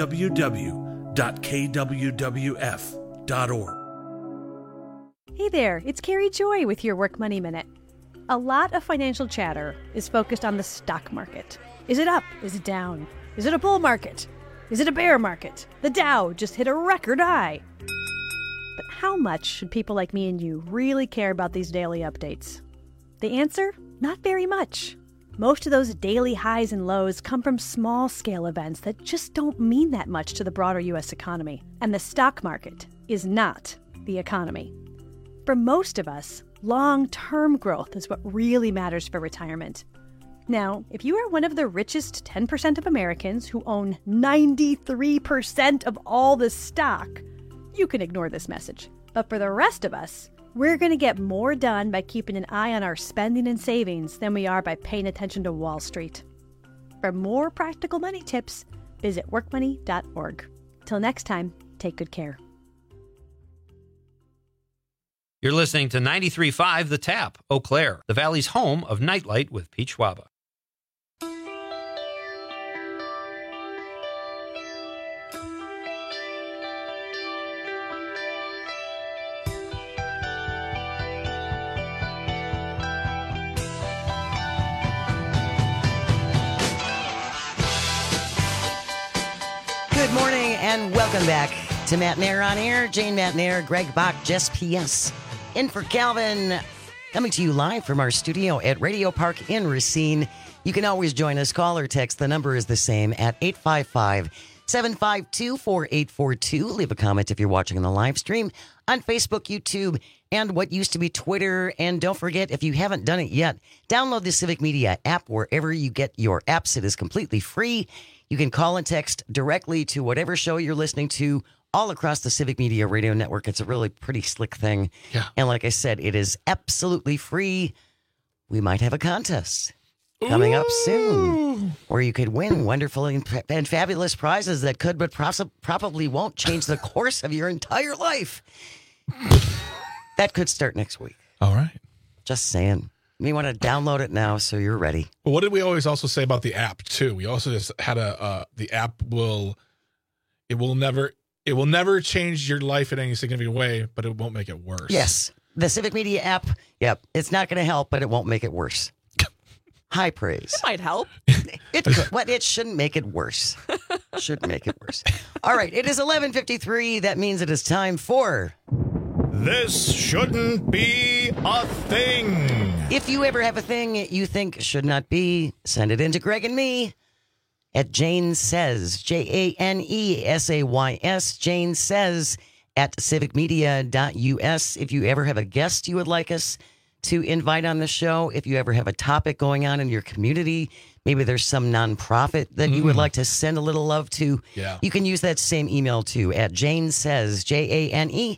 www.kwwf.org. Hey there, it's Carrie Joy with your Work Money Minute. A lot of financial chatter is focused on the stock market. Is it up? Is it down? Is it a bull market? Is it a bear market? The Dow just hit a record high. But how much should people like me and you really care about these daily updates? The answer? Not very much. Most of those daily highs and lows come from small-scale events that just don't mean that much to the broader U.S. economy. And the stock market is not the economy. For most of us, long-term growth is what really matters for retirement. Now, if you are one of the richest 10% of Americans who own 93% of all the stock, you can ignore this message. But for the rest of us, we're going to get more done by keeping an eye on our spending and savings than we are by paying attention to Wall Street. For more practical money tips, visit workmoney.org. Till next time, take good care. You're listening to 93.5 The Tap, Eau Claire, the Valley's home of Nightlight with Pete Schwaba. Good morning and welcome back to Matt Nair on Air. Jane Matt Nair, Greg Bach, Jess P.S. in for Calvin. Coming to you live from our studio at Radio Park in Racine. You can always join us. Call or text. The number is the same at 855-752-4842. Leave a comment if you're watching on the live stream on Facebook, YouTube, and what used to be Twitter. And don't forget, if you haven't done it yet, download the Civic Media app wherever you get your apps. It is completely free. You can call and text directly to whatever show you're listening to all across the Civic Media Radio Network. It's a really pretty slick thing. Yeah. And like I said, it is absolutely free. We might have a contest coming up soon where you could win wonderful and fabulous prizes that could but probably won't change the course of your entire life. That could start next week. All right. Just saying. We want to download it now so you're ready. Well, what did we always also say about the app too? We also just had the app will never change your life in any significant way, but it won't make it worse. Yes. The Civic Media app, yep, it's not going to help, but it won't make it worse. High praise. It might help. It could, but it shouldn't make it worse. Shouldn't make it worse. All right, it is 11:53. That means it is time for... This shouldn't be a thing. If you ever have a thing you think should not be, send it in to Greg and me at Jane Says, JANESAYS, Jane Says at civicmedia.us. If you ever have a guest you would like us to invite on the show, if you ever have a topic going on in your community, maybe there's some nonprofit that you would like to send a little love to, you can use that same email too at Jane Says, JANESAYS.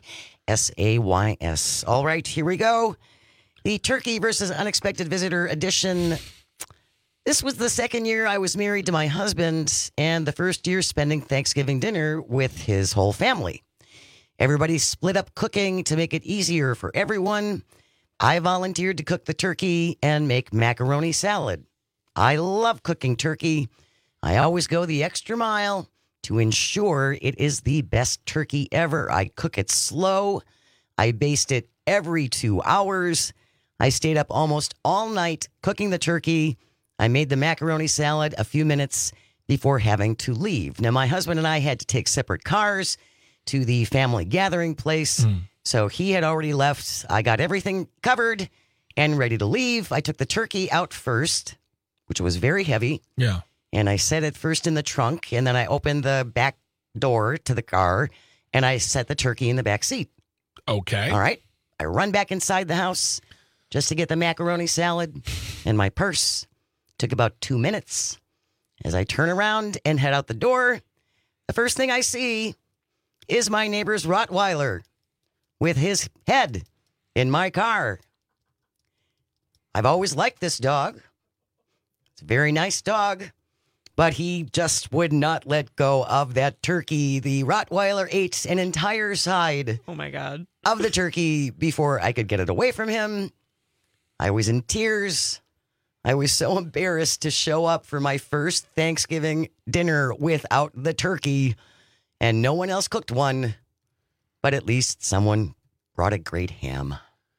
All right, here we go. The Turkey versus Unexpected Visitor edition. This was the second year I was married to my husband and the first year spending Thanksgiving dinner with his whole family. Everybody split up cooking to make it easier for everyone. I volunteered to cook the turkey and make macaroni salad. I love cooking turkey. I always go the extra mile to ensure it is the best turkey ever. I cook it slow. I baste it every 2 hours. I stayed up almost all night cooking the turkey. I made the macaroni salad a few minutes before having to leave. Now, my husband and I had to take separate cars to the family gathering place. So he had already left. I got everything covered and ready to leave. I took the turkey out first, which was very heavy. Yeah. And I set it first in the trunk, and then I opened the back door to the car, and I set the turkey in the back seat. Okay. All right. I run back inside the house just to get the macaroni salad and my purse. Took about 2 minutes. As I turn around and head out the door, the first thing I see is my neighbor's Rottweiler with his head in my car. I've always liked this dog. It's a very nice dog, but he just would not let go of that turkey. The Rottweiler ate an entire side Oh my God. of the turkey before I could get it away from him. I was in tears. I was so embarrassed to show up for my first Thanksgiving dinner without the turkey, and no one else cooked one, but at least someone brought a great ham.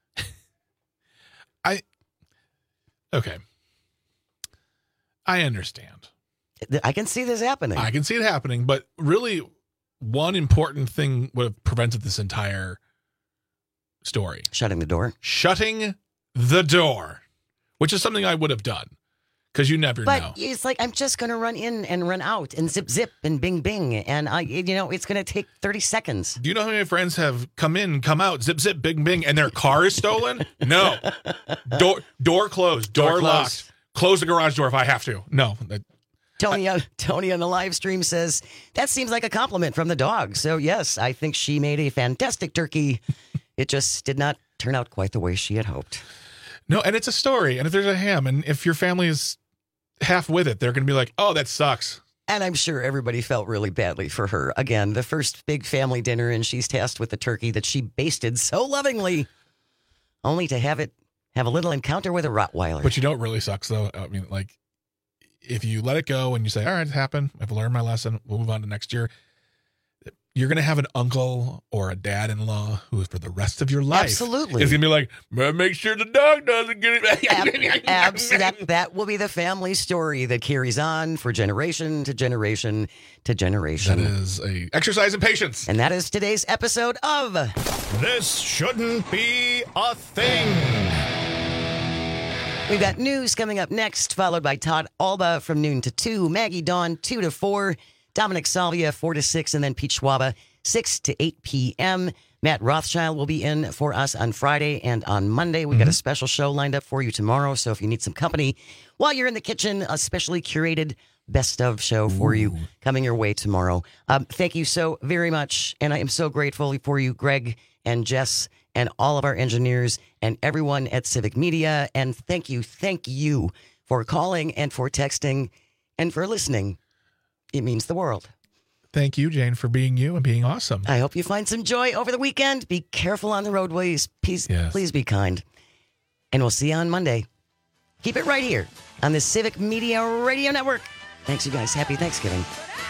Okay. I understand. I can see this happening. I can see it happening, but really one important thing would have prevented this entire story. Shutting the door. Shutting the door, which is something I would have done because you never But know. it's like, I'm just going to run in and run out and zip, zip and bing, bing. And it's going to take 30 seconds. Do you know how many friends have come in, come out, zip, zip, bing, bing, and their car is stolen? No. Door closed, door locked. Close the garage door if I have to. No. Tony on the live stream says, that seems like a compliment from the dog. So, yes, I think she made a fantastic turkey. It just did not turn out quite the way she had hoped. No, and it's a story. And if there's a ham, and if your family is half with it, they're going to be like, oh, that sucks. And I'm sure everybody felt really badly for her. Again, the first big family dinner, and she's tasked with the turkey that she basted so lovingly, only to have a little encounter with a Rottweiler. But you know what really sucks, though? I mean, like, if you let it go and you say, all right, it happened, I've learned my lesson, we'll move on to next year, you're going to have an uncle or a dad-in-law who, for the rest of your life, Absolutely. is going to be like, make sure the dog doesn't get it. That will be the family story that carries on for generation to generation to generation. That is a exercise in patience. And that is today's episode of This Shouldn't Be a Thing. We've got news coming up next, followed by Todd Alba from noon to 2, Maggie Dawn 2 to 4, Dominic Salvia 4 to 6, and then Pete Schwaba 6 to 8 p.m. Matt Rothschild will be in for us on Friday and on Monday. We've got a special show lined up for you tomorrow, so if you need some company while you're in the kitchen, a specially curated best of show for you coming your way tomorrow. Thank you so very much, and I am so grateful for you, Greg and Jess, and all of our engineers and everyone at Civic Media. And thank you for calling and for texting and for listening. It means the world. Thank you, Jane, for being you and being awesome. I hope you find some joy over the weekend. Be careful on the roadways. Please be kind. And we'll see you on Monday. Keep it right here on the Civic Media Radio Network. Thanks, you guys. Happy Thanksgiving.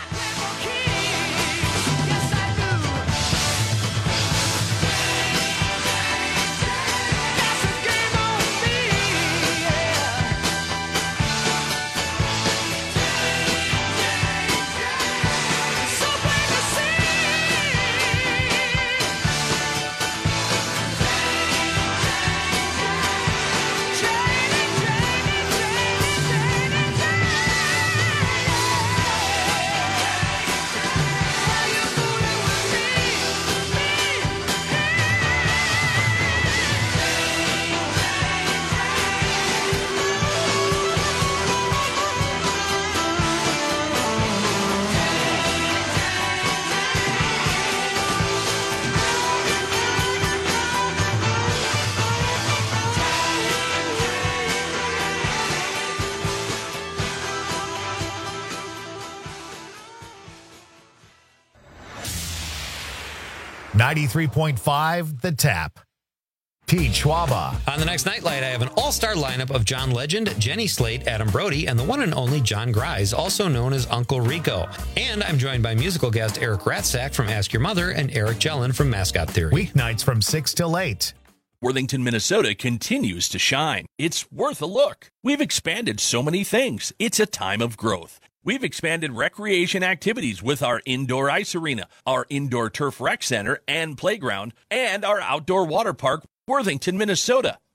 .5 The Tap. Pete Schwaba. On the next Nightlight, I have an all-star lineup of John Legend, Jenny Slate, Adam Brody, and the one and only John Grise, also known as Uncle Rico. And I'm joined by musical guest Eric Ratzak from Ask Your Mother and Eric Jellin from Mascot Theory. Weeknights from 6 till 8. Worthington, Minnesota continues to shine. It's worth a look. We've expanded so many things. It's a time of growth. We've expanded recreation activities with our indoor ice arena, our indoor turf rec center and playground, and our outdoor water park, Worthington, Minnesota.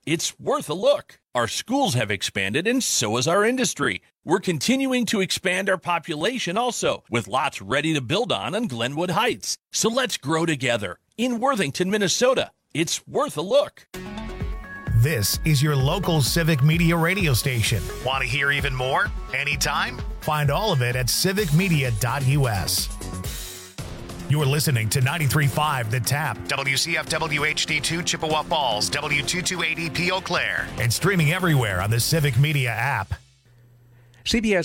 It's worth a look. Our schools have expanded, and so has our industry. We're continuing to expand our population also, with lots ready to build on Glenwood Heights. So let's grow together. In Worthington, Minnesota, it's worth a look. This is your local Civic Media radio station. Want to hear even more? Anytime? Find all of it at civicmedia.us. You're listening to 93.5 The Tap, WCFW HD2 Chippewa Falls, W228EP Eau Claire, and streaming everywhere on the Civic Media app. CBS